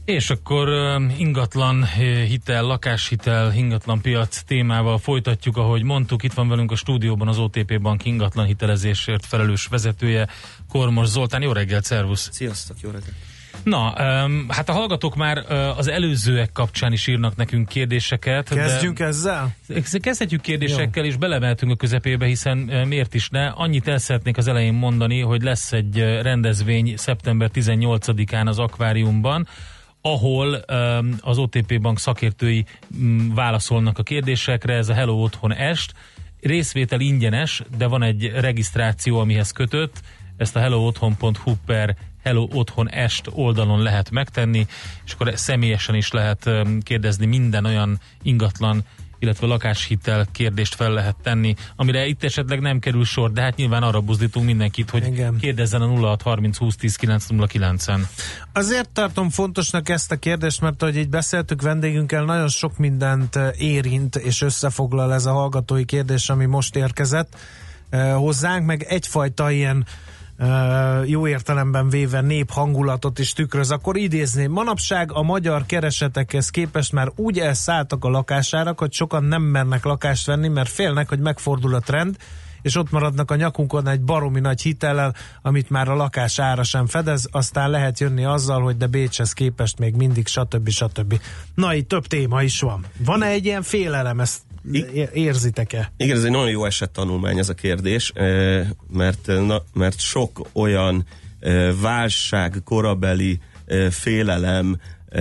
És akkor ingatlan hitel, lakáshitel, ingatlan piac témával folytatjuk, ahogy mondtuk. Itt van velünk a stúdióban az OTP Bank ingatlan hitelezésért felelős vezetője, Kormos Zoltán. Jó reggelt, szervusz! Sziasztok, jó reggelt! Na, hát a hallgatók már az előzőek kapcsán is írnak nekünk kérdéseket. Kezdjünk ezzel? Kezdhetjük kérdésekkel, és belemehetünk a közepébe, hiszen miért is ne. Annyit el szeretnék az elején mondani, hogy lesz egy rendezvény szeptember 18-án az akváriumban, ahol az OTP Bank szakértői válaszolnak a kérdésekre. Ez a Hello Otthon Est. Részvétel ingyenes, de van egy regisztráció, amihez kötött. Ezt a hellootthon.hu per Hello Otthon Est oldalon lehet megtenni, és akkor személyesen is lehet kérdezni minden olyan ingatlan, illetve lakáshitel kérdést fel lehet tenni, amire itt esetleg nem kerül sor, de hát nyilván arra buzdítunk mindenkit, hogy igen, kérdezzen a 0630 20 10 909-en. Azért tartom fontosnak ezt a kérdést, mert ahogy így beszéltük vendégünkkel, nagyon sok mindent érint és összefoglal ez a hallgatói kérdés, ami most érkezett hozzánk, meg egyfajta ilyen jó értelemben véve néphangulatot is tükröz. Akkor idézném, manapság a magyar keresetekhez képest már úgy elszálltak a lakásárak, hogy sokan nem mernek lakást venni, mert félnek, hogy megfordul a trend, és ott maradnak a nyakunkon egy baromi nagy hitellel, amit már a lakás ára sem fedez, aztán lehet jönni azzal, hogy de Bécshez képest még mindig stb. Na, itt több téma is van. Van-e egy ilyen félelem, ezt érzitek-e? Igen, ez egy nagyon jó esettanulmány ez a kérdés, mert sok olyan válság korabeli félelem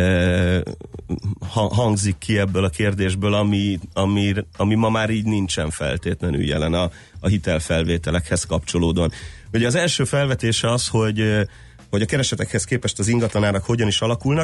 hangzik ki ebből a kérdésből, ami ma már így nincsen feltétlenül jelen a hitelfelvételekhez kapcsolódóan. Ugye az első felvetése az, hogy a keresetekhez képest az ingatlanárak hogyan is alakulnak.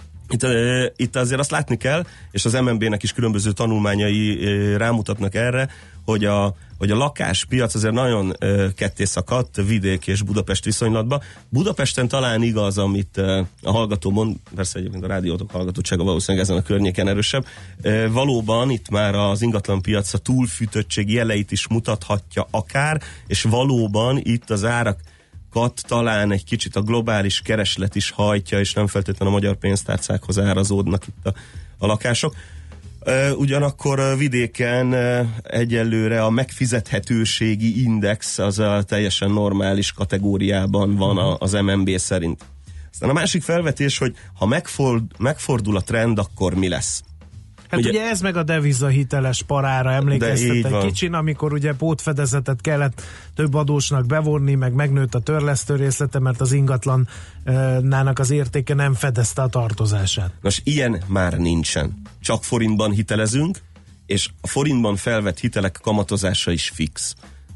Itt azért azt látni kell, és az MNB-nek is különböző tanulmányai rámutatnak erre, hogy a lakáspiac azért nagyon ketté szakadt vidék és Budapest viszonylatban. Budapesten talán igaz, amit a hallgató mond, persze egyébként a rádiótok hallgatottsága valószínűleg ezen a környéken erősebb. Valóban itt már az ingatlanpiac a túlfűtöttség jeleit is mutathatja akár, és valóban itt az árak talán egy kicsit a globális kereslet is hajtja, és nem feltétlenül a magyar pénztárcákhoz árazódnak itt a lakások. Ugyanakkor vidéken egyelőre a megfizethetőségi index az a teljesen normális kategóriában van az MNB szerint. Aztán a másik felvetés, hogy ha megfordul a trend, akkor mi lesz? Hát ugye ez meg a devizahiteles parára emlékeztet egy kicsin, amikor ugye pótfedezetet kellett több adósnak bevonni, meg megnőtt a törlesztő részlete, mert az ingatlannának az értéke nem fedezte a tartozását. Nos, ilyen már nincsen. Csak forintban hitelezünk, és a forintban felvett hitelek kamatozása is fix.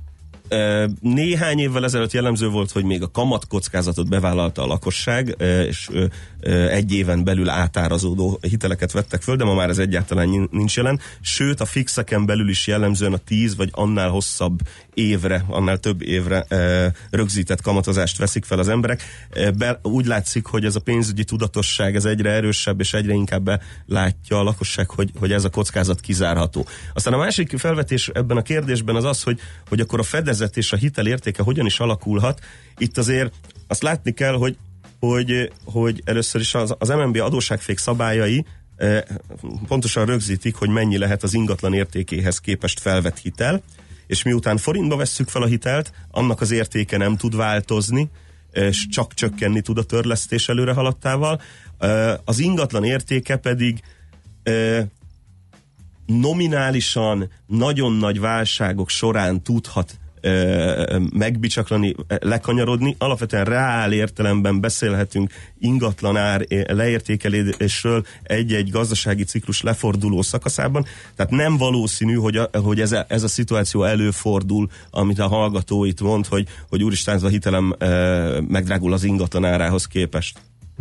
Néhány évvel ezelőtt jellemző volt, hogy még a kamatkockázatot bevállalta a lakosság, és egy éven belül átárazódó hiteleket vettek föl, de ma már ez egyáltalán nincs jelen. Sőt, a fixeken belül is jellemzően a 10 vagy annál hosszabb évre, annál több évre rögzített kamatozást veszik fel az emberek. Úgy látszik, hogy ez a pénzügyi tudatosság ez egyre erősebb, és egyre inkább látja a lakosság, hogy ez a kockázat kizárható. Aztán a másik felvetés ebben a kérdésben az, hogy akkor a fedezet és a hitel értéke hogyan is alakulhat. Itt azért azt látni kell, hogy először is az MNB adósságfék szabályai pontosan rögzítik, hogy mennyi lehet az ingatlan értékéhez képest felvett hitel, és miután forintba vesszük fel a hitelt, annak az értéke nem tud változni, és csak csökkenni tud a törlesztés előre haladtával. Az ingatlan értéke pedig nominálisan nagyon nagy válságok során tudhat megbicsaklani, lekanyarodni. Alapvetően reál értelemben beszélhetünk ingatlanár leértékelésről egy-egy gazdasági ciklus leforduló szakaszában. Tehát nem valószínű, hogy ez a szituáció előfordul, amit a hallgató itt mond, hogy úristen, a hitelem megdrágul az ingatlanárához képest.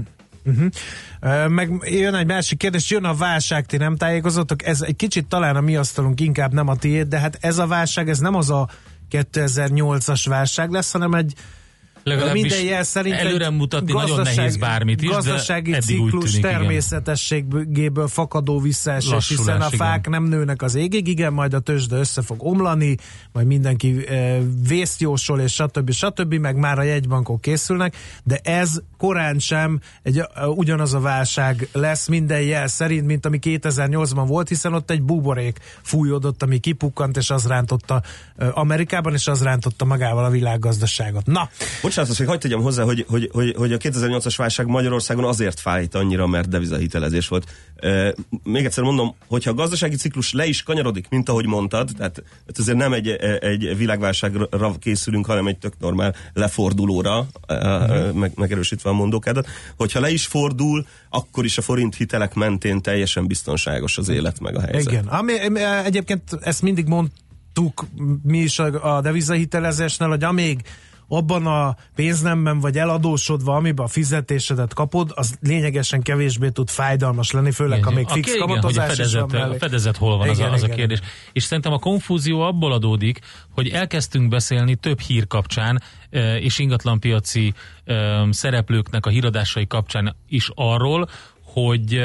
Meg jön egy másik kérdés, jön a válság, ti nem tájékozottok, ez egy kicsit talán a mi asztalunk, inkább nem a tiéd, de hát ez a válság, ez nem az a 2008-as válság lesz, hanem egy minden jel szerint előre mutatni nagyon nehéz bármit is, gazdasági de eddig ciklus úgy tűnik, természetességéből fakadó visszaesés, hiszen a fák nem nőnek az égig, igen, majd a tőzsde össze fog omlani, majd mindenki vészt jósol, és stb., meg már a jegybankok készülnek, de ez korán sem ugyanaz a válság lesz minden jel szerint, mint ami 2008-ban volt, hiszen ott egy buborék fújódott, ami kipukkant, és az rántotta Amerikában, és az rántotta magával a világgazdaságot. Na! Bocsánat, azt még hagyd tegyem hozzá, hogy a 2008-as válság Magyarországon azért fájt annyira, mert devizahitelezés volt. Még egyszer mondom, hogyha a gazdasági ciklus le is kanyarodik, mint ahogy mondtad, tehát azért nem egy világválságra készülünk, hanem egy tök normál lefordulóra, megerősítve a mondókádat. Hogyha le is fordul, akkor is a forint hitelek mentén teljesen biztonságos az élet meg a helyzet. Igen. Egyébként ezt mindig mondtuk mi is a devizahitelezésnél, hogy amíg abban a pénznemben vagy eladósodva, amiben a fizetésedet kapod, az lényegesen kevésbé tud fájdalmas lenni, főleg ha még fix kamatozás is van mellé. A fedezet hol van, igen, az a kérdés. És szerintem a konfúzió abból adódik, hogy elkezdtünk beszélni több hír kapcsán, és ingatlanpiaci szereplőknek a híradásai kapcsán is arról, hogy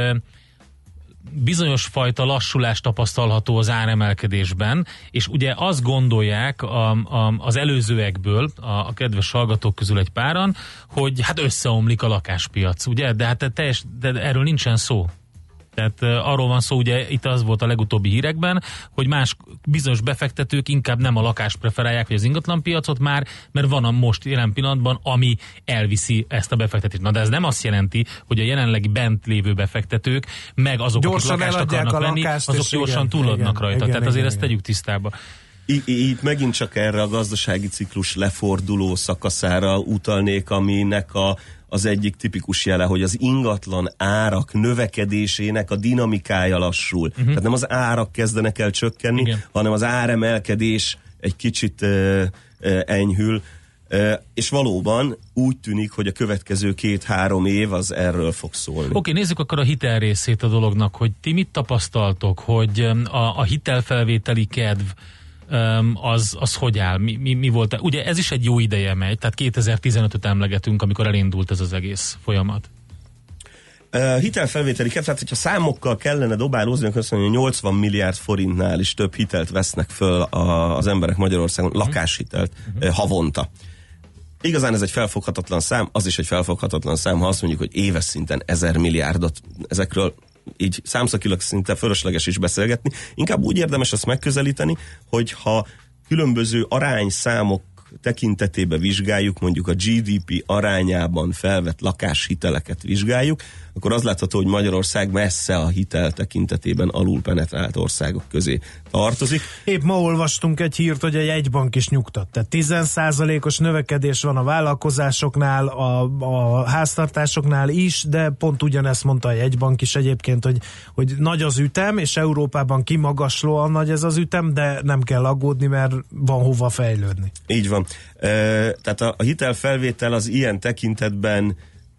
bizonyos fajta lassulás tapasztalható az áremelkedésben, és ugye azt gondolják az előzőekből, a kedves hallgatók közül egy páran, hogy hát összeomlik a lakáspiac, ugye? De hát de erről nincsen szó. Tehát arról van szó, ugye itt az volt a legutóbbi hírekben, hogy más bizonyos befektetők inkább nem a lakást preferálják, vagy az ingatlanpiacot már, mert van a most jelen pillanatban, ami elviszi ezt a befektetést. Na de ez nem azt jelenti, hogy a jelenlegi bent lévő befektetők, meg azok, gyorsan akik lakást akarnak venni, azok gyorsan túladnak rajta. Tehát azért ezt tegyük tisztába. Itt megint csak erre a gazdasági ciklus leforduló szakaszára utalnék, aminek az egyik tipikus jele, hogy az ingatlan árak növekedésének a dinamikája lassul. Tehát nem az árak kezdenek el csökkenni, igen, hanem az áremelkedés egy kicsit enyhül, és valóban úgy tűnik, hogy a következő 2-3 év az erről fog szólni. Oké, nézzük akkor a hitel részét a dolognak, hogy ti mit tapasztaltok, hogy a hitelfelvételi kedv az hogy áll? Mi volt? Ugye ez is egy jó ideje megy, tehát 2015-öt emlegetünk, amikor elindult ez az egész folyamat. Hitelfelvételi kedv, tehát hogyha számokkal kellene dobálózni, akkor azt mondja, hogy 80 milliárd forintnál is több hitelt vesznek föl az emberek Magyarországon, lakáshitelt havonta. Igazán ez egy felfoghatatlan szám, az is egy felfoghatatlan szám, ha azt mondjuk, hogy éves szinten 1000 milliárdot ezekről így számszakilag szinte fölösleges is beszélgetni. Inkább úgy érdemes ezt megközelíteni, hogy ha különböző arányszámok tekintetében vizsgáljuk, mondjuk a GDP arányában felvett lakáshiteleket vizsgáljuk, akkor az látható, hogy Magyarország messze a hitel tekintetében alulpenetrált országok közé tartozik. Épp ma olvastunk egy hírt, hogy a jegybank is nyugtat. Tehát 10%-os növekedés van a vállalkozásoknál, a háztartásoknál is, de pont ugyanezt mondta a jegybank is egyébként, hogy nagy az ütem, és Európában kimagaslóan nagy ez az ütem, de nem kell aggódni, mert van hova fejlődni. Így van. Tehát a hitelfelvétel az ilyen tekintetben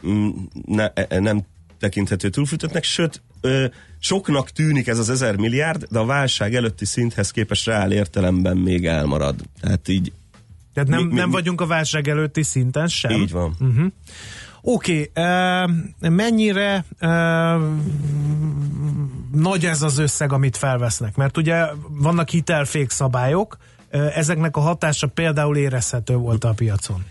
nem tekinthető túlfűtöttnek, sőt, soknak tűnik ez az 1000 milliárd, de a válság előtti szinthez képest reál értelemben még elmarad. Tehát így... Tehát nem vagyunk a válság előtti szinten sem? Így van. Oké, mennyire nagy ez az összeg, amit felvesznek? Mert ugye vannak hitelfék szabályok, ezeknek a hatása például érezhető volt a piacon.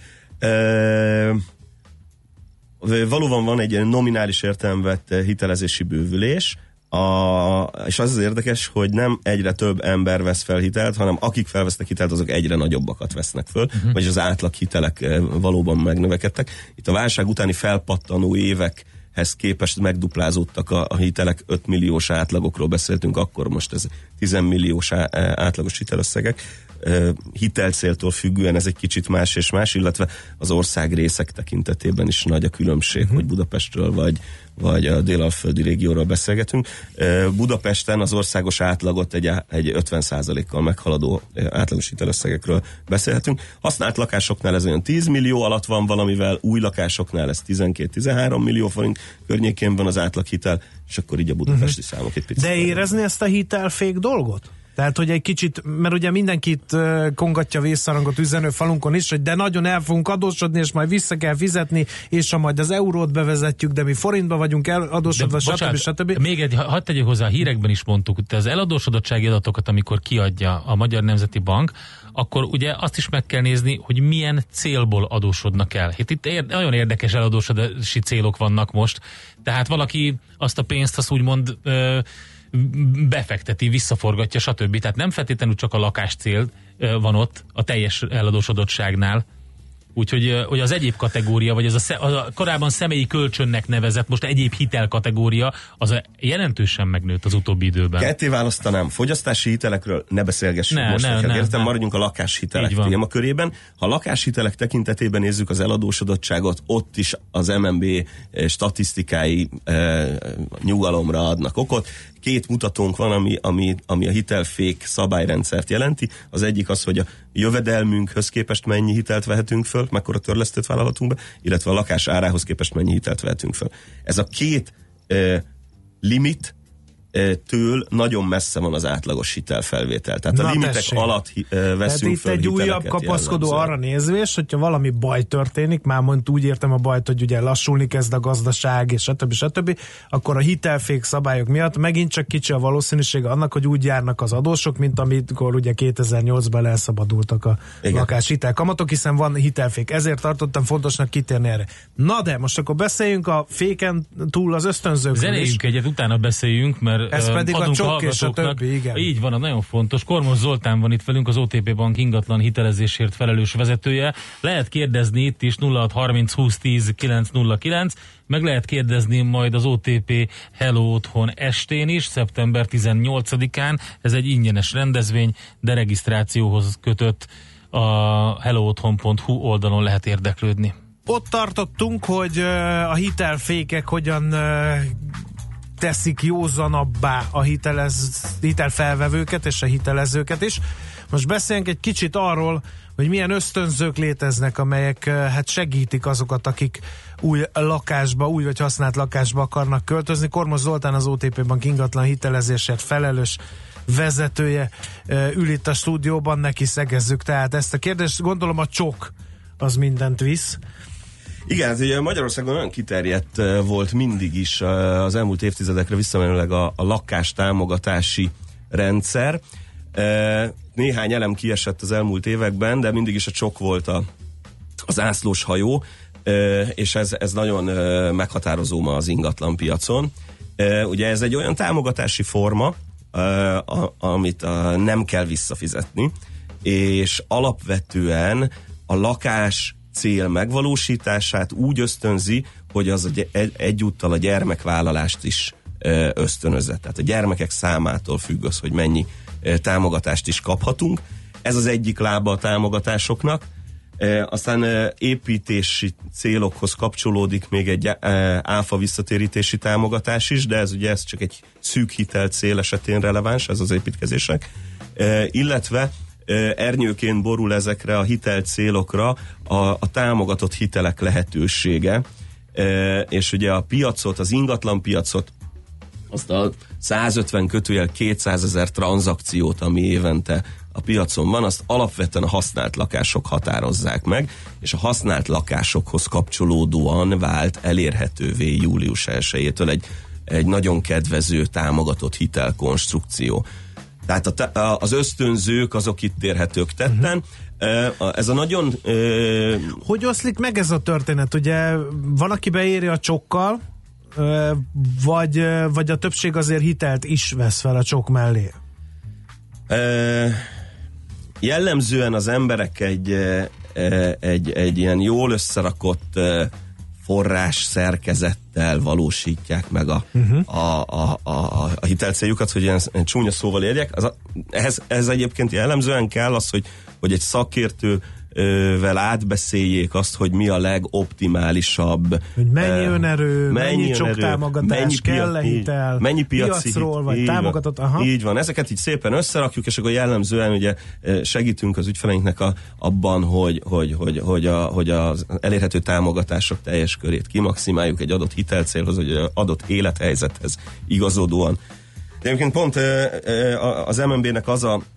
Valóban van egy nominális értelemben vett hitelezési bővülés, és az érdekes, hogy nem egyre több ember vesz fel hitelt, hanem akik felvesznek hitelt, azok egyre nagyobbakat vesznek föl, vagyis az átlag hitelek valóban megnövekedtek. Itt a válság utáni felpattanó évekhez képest megduplázódtak a hitelek, 5 milliós átlagokról beszéltünk, akkor most ez 10 milliós átlagos hitelösszegek. Hitelcéltól függően ez egy kicsit más és más, illetve az ország részek tekintetében is nagy a különbség, hogy Budapestről vagy a délalföldi régióról beszélgetünk. Budapesten az országos átlagot egy 50%-kal meghaladó átlagos hitelösszegekről beszélhetünk. Használt lakásoknál ez olyan 10 millió alatt van valamivel, új lakásoknál ez 12-13 millió forint környékén van az átlaghitel, és akkor így a budapesti számok egy picit. De érezni ezt a hitelfék dolgot? Tehát, hogy egy kicsit, mert ugye mindenkit kongatja vészharangot üzenő falunkon is, hogy de nagyon el fogunk adósodni, és majd vissza kell fizetni, és ha majd az eurót bevezetjük, de mi forintba vagyunk eladósodva, stb. Még hadd tegyük hozzá, a hírekben is mondtuk, hogy az eladósodottsági adatokat, amikor kiadja a Magyar Nemzeti Bank, akkor ugye azt is meg kell nézni, hogy milyen célból adósodnak el. Itt nagyon érdekes eladósodási célok vannak most, tehát valaki azt a pénzt, azt úgymond befekteti, visszaforgatja, stb. Tehát nem feltétlenül csak a lakáscél van ott a teljes eladósodottságnál. Úgyhogy hogy az egyéb kategória, vagy az a korábban személyi kölcsönnek nevezett, most egyéb hitelkategória, az jelentősen megnőtt az utóbbi időben. Ketté választanám, fogyasztási hitelekről ne beszélgessünk most. Értem, maradjunk a lakáshitelek témakörében. Ha a lakáshitelek tekintetében nézzük az eladósodottságot, ott is az MNB statisztikái nyugalomra adnak okot. Két mutatónk van, ami a hitelfék szabályrendszert jelenti. Az egyik az, hogy a jövedelmünkhöz képest mennyi hitelt vehetünk föl, mekkora törlesztőt vállalhatunk be, illetve a lakás árához képest mennyi hitelt vehetünk föl. Ez a két limit től nagyon messze van az átlagos hitelfelvétel. Tehát a limitek alatt veszünk föl itt egy újabb kapaszkodó arra nézvés, hogyha valami baj történik, már mondjuk úgy értem a bajt, hogy ugye lassulni kezd a gazdaság, és stb., akkor a hitelfék szabályok miatt megint csak kicsi a valószínűsége annak, hogy úgy járnak az adósok, mint amikor ugye 2008-ban elszabadultak a lakáshitelkamatok, hiszen van hitelfék. Ezért tartottam fontosnak kitérni erre. Na de, most akkor beszéljünk a féken túl az ösztönzőkről. Zenéljünk egyet, utána beszéljünk, mert ez pedig a csok és a többi, igen. Így van, nagyon fontos. Kormos Zoltán van itt velünk, az OTP Bank ingatlan hitelezésért felelős vezetője. Lehet kérdezni itt is 0630 2010 909, meg lehet kérdezni majd az OTP Hello Otthon estén is, szeptember 18-án. Ez egy ingyenes rendezvény, de regisztrációhoz kötött a hellootthon.hu oldalon lehet érdeklődni. Ott tartottunk, hogy a hitelfékek hogyan teszik józanabbá a hitelfelvevőket és a hitelezőket is. Most beszéljünk egy kicsit arról, hogy milyen ösztönzők léteznek, amelyek hát segítik azokat, akik új lakásba, új vagy használt lakásba akarnak költözni. Kormos Zoltán, az OTP Bank ingatlan hitelezésért felelős vezetője ül itt a stúdióban, neki szegezzük tehát ezt a kérdést. Gondolom a csok az mindent visz. Igen, hát ugye Magyarországon olyan kiterjedt volt mindig is az elmúlt évtizedekre visszamenőleg a lakástámogatási rendszer. Néhány elem kiesett az elmúlt években, de mindig is a csok volt az ászlós hajó, és ez nagyon meghatározó ma az ingatlan piacon. Ugye ez egy olyan támogatási forma, amit nem kell visszafizetni, és alapvetően a lakás cél megvalósítását úgy ösztönzi, hogy az egyúttal a gyermekvállalást is ösztönözze. Tehát a gyermekek számától függ az, hogy mennyi támogatást is kaphatunk. Ez az egyik lába a támogatásoknak. Aztán építési célokhoz kapcsolódik még egy áfa visszatérítési támogatás is, de ez csak egy szűk hitel cél esetén releváns, ez az építkezések. Illetve ernyőként borul ezekre a hitel célokra a támogatott hitelek lehetősége, és ugye a piacot, az ingatlan piacot, azt a 150-200 000 tranzakciót, ami évente a piacon van, azt alapvetően a használt lakások határozzák meg, és a használt lakásokhoz kapcsolódóan vált elérhetővé július 1-től egy nagyon kedvező támogatott hitelkonstrukció. Tehát az ösztönzők azok itt érhetők tetten. Ez a nagyon... Hogy oszlik meg ez a történet? Ugye van, aki beéri a csokkal, vagy a többség azért hitelt is vesz fel a csok mellé? Jellemzően az emberek egy ilyen jól összerakott forrás szerkezettel valósítják meg a hitelcéljukat, hogy ilyen csúnya szóval érjek. Ez egyébként jellemzően kell az, hogy egy szakértővel átbeszéljék azt, hogy mi a legoptimálisabb. Hogy mennyi önerő, mennyi csoktámogatás, kell-e hitel, mennyi piacról, vagy támogatott. Aha. Így van, ezeket így szépen összerakjuk, és akkor jellemzően ugye segítünk az ügyfeleinknek abban, hogy az elérhető támogatások teljes körét kimaximáljuk egy adott hitelcélhoz, vagy egy adott élethelyzethez igazodóan Egyébként pont az MNB-nek az a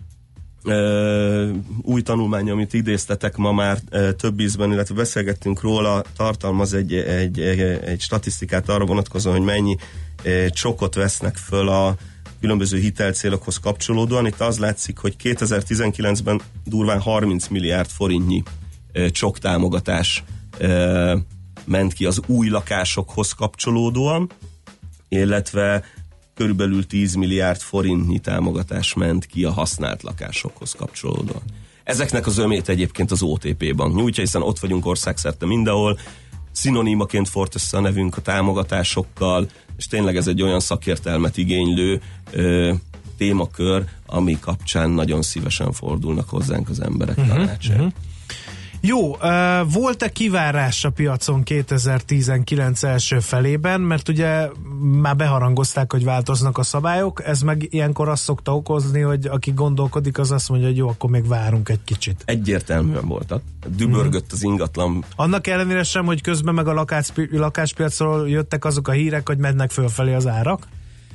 új tanulmány, amit idéztetek ma már több ízben, illetve beszélgettünk róla, tartalmaz egy statisztikát arra vonatkozóan, hogy mennyi csokot vesznek föl a különböző hitelcélokhoz kapcsolódóan. Itt az látszik, hogy 2019-ben durván 30 milliárd forintnyi csoktámogatás ment ki az új lakásokhoz kapcsolódóan, illetve körülbelül 10 milliárd forintnyi támogatás ment ki a használt lakásokhoz kapcsolódóan. Ezeknek az ömét egyébként az OTP Bank nyújtja, hiszen ott vagyunk országszerte mindenhol, szinonimaként fort össze a nevünk a támogatásokkal, és tényleg ez egy olyan szakértelmet igénylő témakör, ami kapcsán nagyon szívesen fordulnak hozzánk az emberek tanácsért. Jó, volt-e kivárás a piacon 2019 első felében, mert ugye már beharangozták, hogy változnak a szabályok, ez meg ilyenkor azt szokta okozni, hogy aki gondolkodik, az azt mondja, hogy jó, akkor még várunk egy kicsit. Egyértelműen voltak. Dübörgött az ingatlan. Annak ellenére sem, hogy közben meg a lakáspiacról jöttek azok a hírek, hogy mennek fölfelé az árak?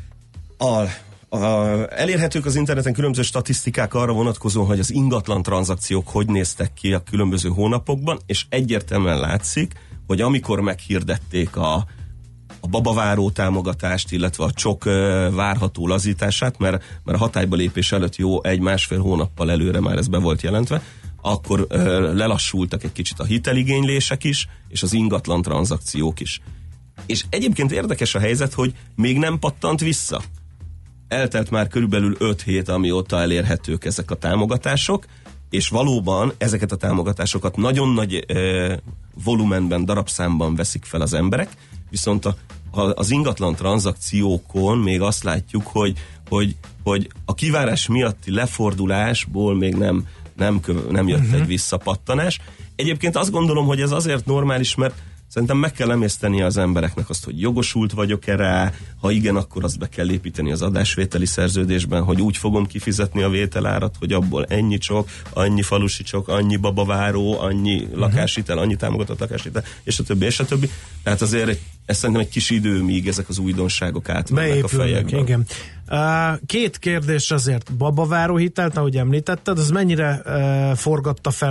Elérhetők az interneten különböző statisztikák arra vonatkozóan, hogy az ingatlan tranzakciók hogy néztek ki a különböző hónapokban, és egyértelműen látszik, hogy amikor meghirdették a babaváró támogatást, illetve a csok várható lazítását, mert a hatályba lépés előtt jó 1-1,5 hónappal előre már ez be volt jelentve, akkor lelassultak egy kicsit a hiteligénylések is, és az ingatlan tranzakciók is. És egyébként érdekes a helyzet, hogy még nem pattant vissza. Eltelt már körülbelül 5 hét, amióta elérhetők ezek a támogatások, és valóban ezeket a támogatásokat nagyon nagy volumenben, darabszámban veszik fel az emberek, viszont az ingatlan tranzakciókon még azt látjuk, hogy a kivárás miatti lefordulásból még nem jött egy visszapattanás. Egyébként azt gondolom, hogy ez azért normális, mert szerintem meg kell emészteni az embereknek azt, hogy jogosult vagyok-e rá, ha igen, akkor azt be kell építeni az adásvételi szerződésben, hogy úgy fogom kifizetni a vételárat, hogy abból ennyi csok, annyi falusi csok, annyi babaváró, annyi lakáshitel, annyi támogatott lakáshitel, és a többi, és a többi. Tehát azért ez szerintem egy kis idő, míg ezek az újdonságok átmennek a fejekben. Igen. Két kérdés azért. Babaváró hitelt, ahogy említetted, az mennyire forgatta fel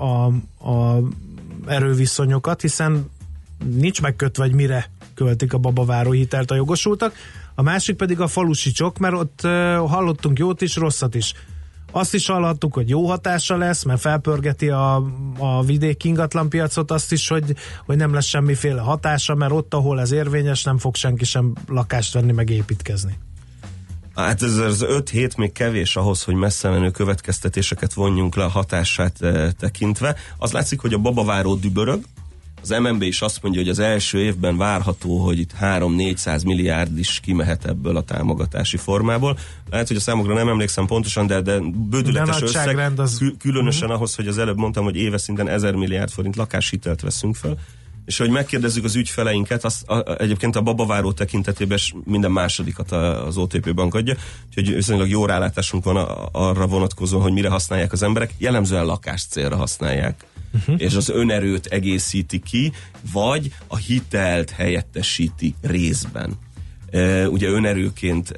a erőviszonyokat, hiszen nincs megkötve, hogy mire költik a babaváró hitelt a jogosultak. A másik pedig a falusi csok, mert ott hallottunk jót is, rosszat is. Azt is hallhattuk, hogy jó hatása lesz, mert felpörgeti a vidéki ingatlanpiacot, azt is, hogy nem lesz semmiféle hatása, mert ott, ahol ez érvényes, nem fog senki sem lakást venni, meg építkezni. Hát ez az 5 hét még kevés ahhoz, hogy messze menő következtetéseket vonjunk le a hatását tekintve. Az látszik, hogy a babaváró dübörög. Az MNB is azt mondja, hogy az első évben várható, hogy itt 300-400 milliárd is kimehet ebből a támogatási formából. Lehet, hogy a számokra nem emlékszem pontosan, de bődületes összeg, különösen ahhoz, hogy az előbb mondtam, hogy éves szinten 1000 milliárd forint lakáshitelt veszünk fel. És hogy megkérdezzük az ügyfeleinket, egyébként a babaváró tekintetében minden másodikat az OTP Bank adja, úgyhogy viszonylag jó rálátásunk van arra vonatkozóan, hogy mire használják az emberek, jellemzően lakáscélra használják. És az önerőt egészíti ki, vagy a hitelt helyettesíti részben. Ugye önerőként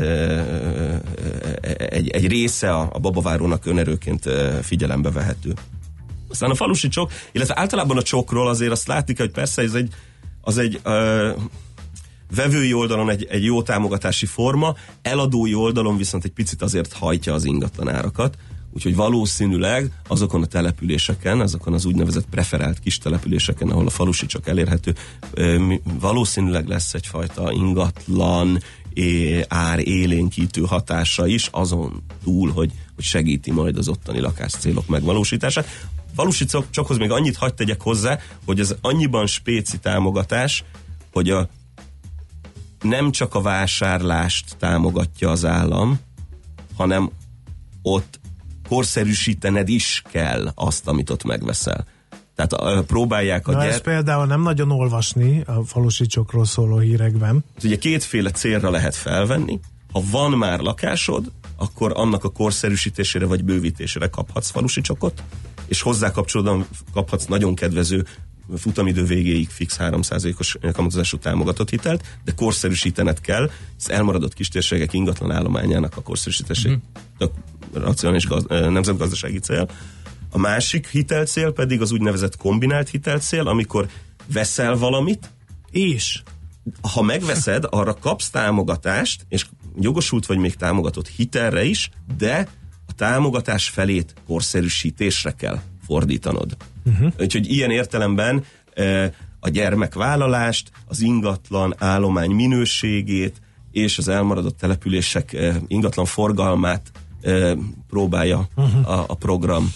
egy része a babavárónak önerőként figyelembe vehető. Aztán a falusi csok, illetve általában a csokról azért azt látni, hogy persze az egy vevői oldalon egy jó támogatási forma, eladói oldalon viszont egy picit azért hajtja az ingatlan árakat, úgyhogy valószínűleg azokon a településeken, azokon az úgynevezett preferált kis településeken, ahol a falusi csok elérhető, valószínűleg lesz egyfajta ingatlan ár élénkítő hatása is, azon túl, hogy segíti majd az ottani lakáscélok megvalósítását. Falusi csokhoz még annyit hadd tegyek hozzá, hogy ez annyiban spéci támogatás, hogy nem csak a vásárlást támogatja az állam, hanem ott korszerűsítened is kell azt, amit ott megveszel. Tehát próbálják ezt például nem nagyon olvasni a falusi csokról szóló hírekben. Ugye kétféle célra lehet felvenni. Ha van már lakásod, akkor annak a korszerűsítésére vagy bővítésére kaphatsz falusi csokot, és hozzá kapcsolódóan kaphatsz nagyon kedvező futamidő végéig fix 3%-os kamatozású támogatott hitelt, de korszerűsítened kell, az elmaradott kistérségek ingatlan állományának a korszerűsítése tök racionális nemzetgazdasági cél. A másik hitelcél pedig az úgynevezett kombinált hitelcél, amikor veszel valamit, és ha megveszed, arra kapsz támogatást, és jogosult vagy még támogatott hitelre is, de a támogatás felét korszerűsítésre kell fordítanod. Úgyhogy ilyen értelemben a gyermekvállalást, az ingatlan állomány minőségét és az elmaradott települések ingatlan forgalmát próbálja a program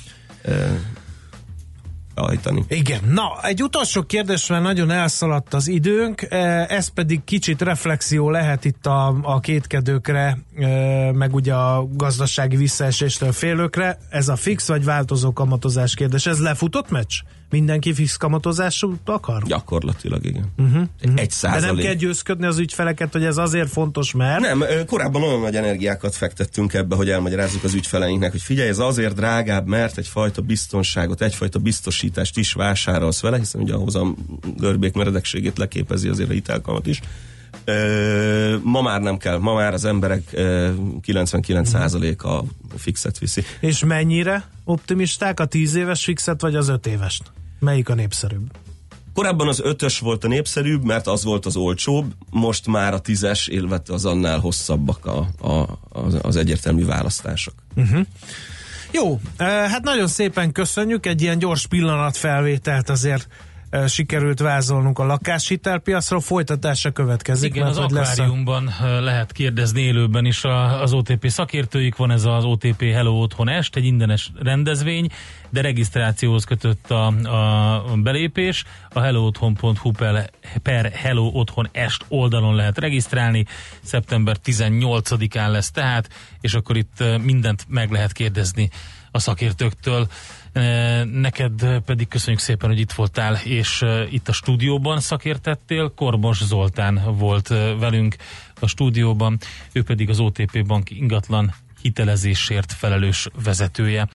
ajtani. Igen. Na, egy utolsó kérdésben nagyon elszaladt az időnk, ez pedig kicsit reflexió lehet itt a kétkedőkre, meg ugye a gazdasági visszaeséstől félőkre. Ez a fix vagy változó kamatozás kérdés. Ez lefutott meccs? Mindenki fix kamatozásút akar? Gyakorlatilag igen. 1%. De nem kell győzködni az ügyfeleket, hogy ez azért fontos, mert... Nem, korábban olyan nagy energiákat fektettünk ebbe, hogy elmagyarázzuk az ügyfeleinknek, hogy figyelj, ez azért drágább, mert egyfajta biztonságot, egyfajta biztosítást is vásárolsz vele, hiszen ugye ahhoz a görbék meredekségét leképezi azért a hitelkamat is. Ma már nem kell, ma már az emberek 99%-a fixet viszi. És mennyire optimisták, a 10 éves fixet vagy az 5 évest? Melyik a népszerűbb? Korábban az 5-ös volt a népszerűbb, mert az volt az olcsóbb, most már a 10-es, illetve az annál hosszabbak az egyértelmű választások. Jó, hát nagyon szépen köszönjük, egy ilyen gyors pillanatfelvételt azért sikerült vázolnunk a lakáshitelpiacról, folytatása következik. Igen, az akváriumban lehet kérdezni élőben is az OTP szakértőik, van ez az OTP Hello Otthon Est, egy ingyenes rendezvény, de regisztrációhoz kötött a belépés, a hellootthon.hu per Hello Otthon Est oldalon lehet regisztrálni, szeptember 18-án lesz tehát, és akkor itt mindent meg lehet kérdezni a szakértőktől. Neked pedig köszönjük szépen, hogy itt voltál, és itt a stúdióban szakértettél. Kormos Zoltán volt velünk a stúdióban, ő pedig az OTP Bank ingatlan hitelezésért felelős vezetője.